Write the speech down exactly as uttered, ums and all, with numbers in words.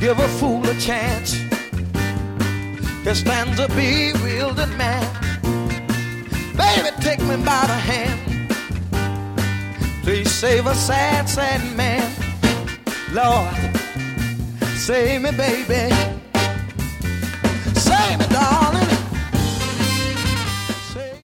give a fool a chance. There stands a bewildered man. Baby, take me by the hand. Please save a sad, sad man. Lord, save me, baby. Save me, darling.